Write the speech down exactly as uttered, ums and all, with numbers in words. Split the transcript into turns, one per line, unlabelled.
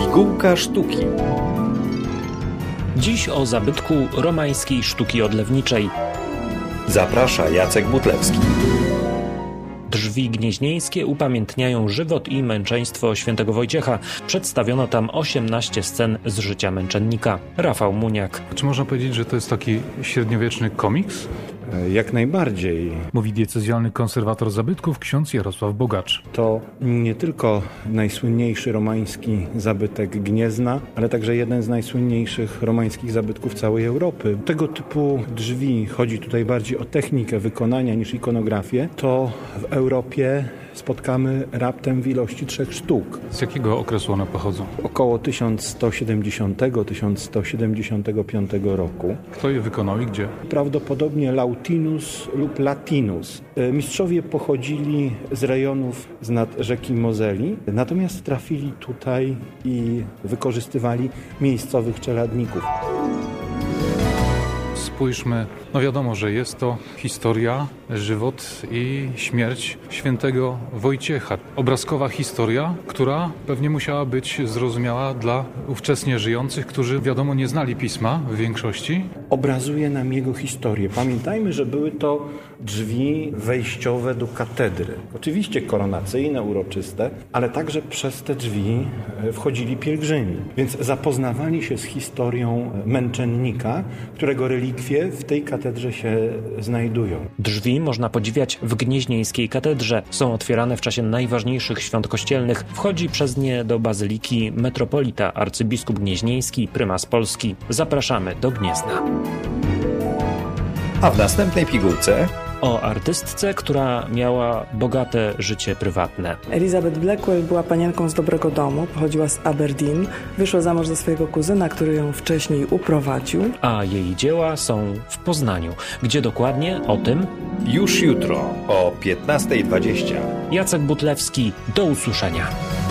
Pigułka sztuki.
Dziś o zabytku romańskiej sztuki odlewniczej.
Zaprasza Jacek Butlewski.
Drzwi gnieźnieńskie upamiętniają żywot i męczeństwo świętego Wojciecha. Przedstawiono tam osiemnaście scen z życia męczennika. Rafał Muniak.
Czy można powiedzieć, że to jest taki średniowieczny komiks?
Jak najbardziej.
Mówi diecezjalny konserwator zabytków ksiądz Jarosław Bogacz.
To nie tylko najsłynniejszy romański zabytek Gniezna, ale także jeden z najsłynniejszych romańskich zabytków całej Europy. Tego typu drzwi, chodzi tutaj bardziej o technikę wykonania niż ikonografię, to w Europie spotkamy raptem w ilości trzech sztuk.
Z jakiego okresu one pochodzą?
Około tysiąc sto siedemdziesiątego do tysiąc sto siedemdziesiątego piątego roku.
Kto je wykonał i gdzie?
Prawdopodobnie Lautinus lub Latinus. Mistrzowie pochodzili z rejonów z nad rzeki Mozeli, natomiast trafili tutaj i wykorzystywali miejscowych czeladników.
Spójrzmy, no wiadomo, że jest to historia, żywot i śmierć świętego Wojciecha. Obrazkowa historia, która pewnie musiała być zrozumiała dla ówczesnie żyjących, którzy wiadomo nie znali pisma w większości.
Obrazuje nam jego historię. Pamiętajmy, że były to drzwi wejściowe do katedry. Oczywiście koronacyjne, uroczyste, ale także przez te drzwi wchodzili pielgrzymi. Więc zapoznawali się z historią męczennika, którego relikwie w tej katedrze się znajdują.
Drzwi można podziwiać w Gnieźnieńskiej katedrze. Są otwierane w czasie najważniejszych świąt kościelnych. Wchodzi przez nie do bazyliki metropolita, arcybiskup gnieźnieński, prymas Polski. Zapraszamy do Gniezna.
A w następnej pigułce
o artystce, która miała bogate życie prywatne.
Elizabeth Blackwell była panienką z dobrego domu, pochodziła z Aberdeen, wyszła za mąż za swojego kuzyna, który ją wcześniej uprowadził.
A jej dzieła są w Poznaniu. Gdzie dokładnie? O tym
już jutro o piętnasta dwadzieścia.
Jacek Butlewski. Do usłyszenia.